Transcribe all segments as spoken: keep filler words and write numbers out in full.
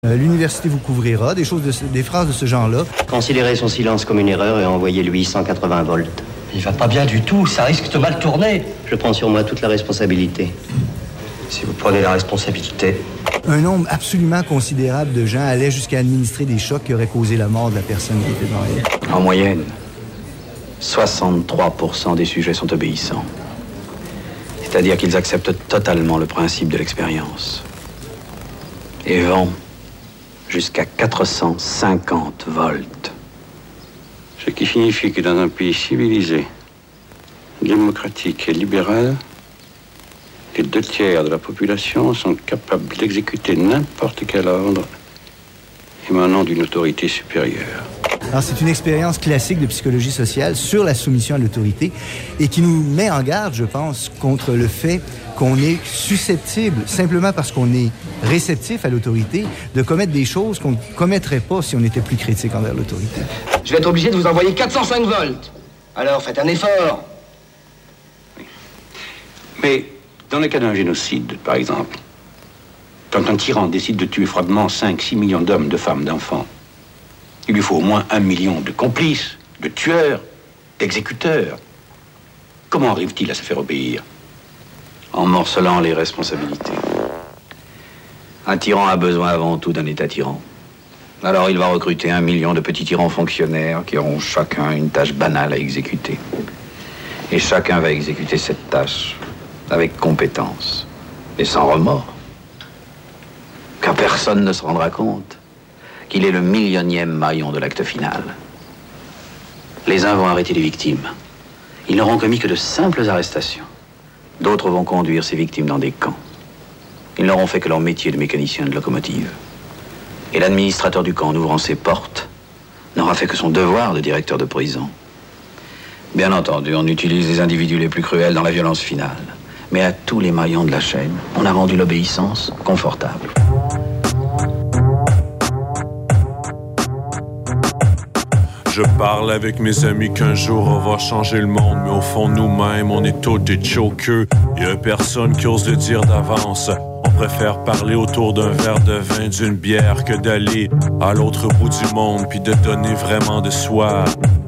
Euh, L'université vous couvrira, des choses, de ce, des phrases de ce genre-là. Considérez son silence comme une erreur et envoyez-lui cent quatre-vingts volts. Il va pas bien du tout, ça risque de mal tourner. Je prends sur moi toute la responsabilité. Si vous prenez la responsabilité. Un nombre absolument considérable de gens allaient jusqu'à administrer des chocs qui auraient causé la mort de la personne qui était dans elle. En moyenne, soixante-trois pour cent des sujets sont obéissants. C'est-à-dire qu'ils acceptent totalement le principe de l'expérience. Et vont jusqu'à quatre cent cinquante volts. Ce qui signifie que dans un pays civilisé, démocratique et libéral, les deux tiers de la population sont capables d'exécuter n'importe quel ordre émanant d'une autorité supérieure. Alors, c'est une expérience classique de psychologie sociale sur la soumission à l'autorité et qui nous met en garde, je pense, contre le fait qu'on est susceptible, simplement parce qu'on est réceptif à l'autorité, de commettre des choses qu'on ne commettrait pas si on était plus critique envers l'autorité. Je vais être obligé de vous envoyer quatre cent cinq volts. Alors, faites un effort. Oui. Mais dans le cas d'un génocide, par exemple, quand un tyran décide de tuer froidement cinq à six millions d'hommes, de femmes, d'enfants, il lui faut au moins un million de complices, de tueurs, d'exécuteurs. Comment arrive-t-il à se faire obéir? En morcelant les responsabilités. Un tyran a besoin avant tout d'un État tyran. Alors il va recruter un million de petits tyrans fonctionnaires qui auront chacun une tâche banale à exécuter. Et chacun va exécuter cette tâche avec compétence et sans remords. Car personne ne se rendra compte qu'il est le millionième maillon de l'acte final. Les uns vont arrêter les victimes. Ils n'auront commis que de simples arrestations. D'autres vont conduire ces victimes dans des camps. Ils n'auront fait que leur métier de mécanicien de locomotive. Et l'administrateur du camp, en ouvrant ses portes, n'aura fait que son devoir de directeur de prison. Bien entendu, on utilise les individus les plus cruels dans la violence finale. Mais à tous les maillons de la chaîne, on a rendu l'obéissance confortable. Je parle avec mes amis qu'un jour on va changer le monde, mais au fond nous-mêmes on est tous des jokers. Y'a personne qui ose le dire d'avance. On préfère parler autour d'un verre de vin, d'une bière, que d'aller à l'autre bout du monde puis de donner vraiment de soi.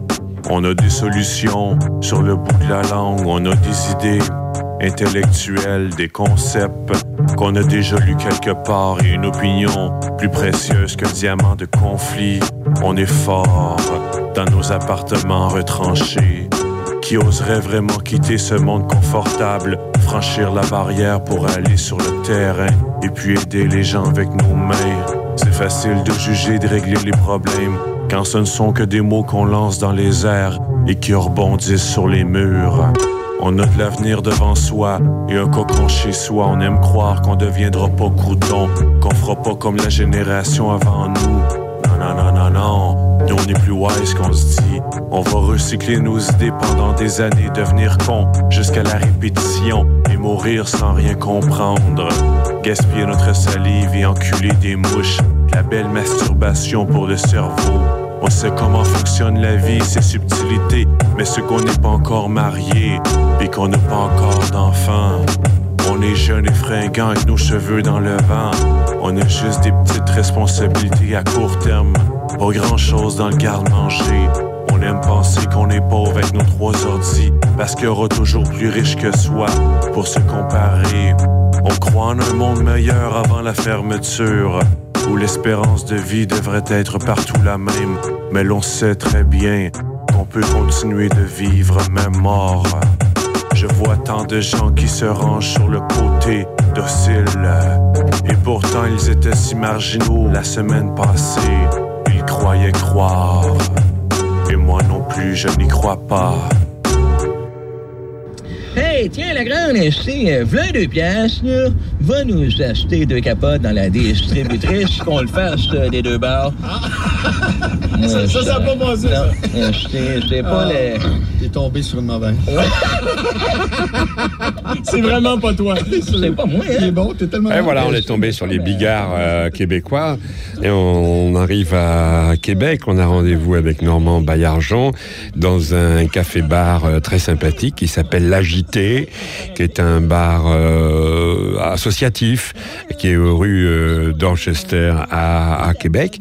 On a des solutions sur le bout de la langue, on a des idées intellectuelles, des concepts qu'on a déjà lus quelque part et une opinion plus précieuse qu'un diamant de conflit. On est fort dans nos appartements retranchés. Qui oserait vraiment quitter ce monde confortable, franchir la barrière pour aller sur le terrain et puis aider les gens avec nos mains? C'est facile de juger, de régler les problèmes quand ce ne sont que des mots qu'on lance dans les airs et qui rebondissent sur les murs. On a de l'avenir devant soi et un cocon chez soi. On aime croire qu'on deviendra pas crouton, qu'on fera pas comme la génération avant nous. Non, non, non, non, non. Nous, on est plus wise qu'on se dit. On va recycler nos idées pendant des années, devenir con jusqu'à la répétition et mourir sans rien comprendre. Gaspiller notre salive et enculer des mouches. La belle masturbation pour le cerveau. On sait comment fonctionne la vie, ses subtilités, mais ce qu'on n'est pas encore marié et qu'on n'a pas encore d'enfants. On est jeunes et fringants avec nos cheveux dans le vent. On a juste des petites responsabilités à court terme, pas grand-chose dans le garde-manger. On aime penser qu'on est pauvre avec nos trois ordis, parce qu'il y aura toujours plus riche que soi pour se comparer. On croit en un monde meilleur avant la fermeture, où l'espérance de vie devrait être partout la même. Mais l'on sait très bien qu'on peut continuer de vivre même mort. Je vois tant de gens qui se rangent sur le côté docile. Et pourtant ils étaient si marginaux la semaine passée. Ils croyaient croire. Et moi non plus, je n'y crois pas. Hey, tiens, la grande, c'est v'là deux piastres, là. Va nous acheter deux capotes dans la distributrice, qu'on le fasse euh, des deux barres. Ah. ça, ça, ça n'a pas passé, ça. Non, c'est, c'est pas ah, les... T'es tombé sur une mauvaise. C'est vraiment pas toi. C'est pas moi, hein. C'est bon, t'es tellement... Et voilà, on est tombé sur les bigards euh, québécois. Et on, on arrive à Québec. On a rendez-vous avec Normand Baillargeon dans un café-bar euh, très sympathique qui s'appelle L'Agité. Café, qui est un bar euh, associatif, qui est rue euh, Dorchester à, à Québec.